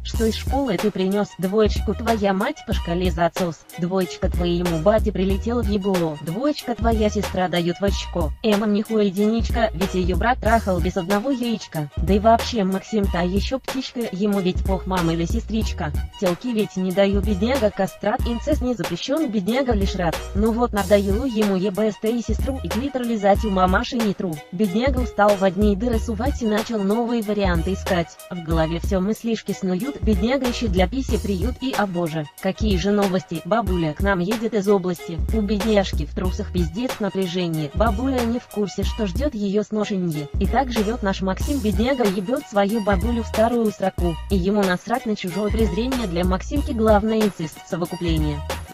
что из школы ты принес двоечку, твоя мать по шкале засос, двоечка твоему бате прилетел в ебло, двоечка твоя сестра дает в очко, нихуя единичка, ведь ее брат трахал без одного яичка, да и вообще Максим та еще птичка, ему ведь пох мама или сестричка, телки ведь не даю, бедняга кастрат, инцест не запрещен, бедняга лишь рад, ну вот надоело ему ебст и сестру, и клитор лизать у мамаши не тру, бедняга устал в одни дыры сувать и начал новые варианты искать, в голове все мыслишки снуют, бедняга ищет для писи приют и, о боже, какие же новости, бабуля к нам едет из области, у бедняжки в трусах пиздец напряжение, бабуля не в курсе, что ждет ее сношенье, и так живет наш Максим, бедняга ебет свою бабулю в старую строку, и ему насрать на чужое презрение, для Максимки главное инцест совокупление.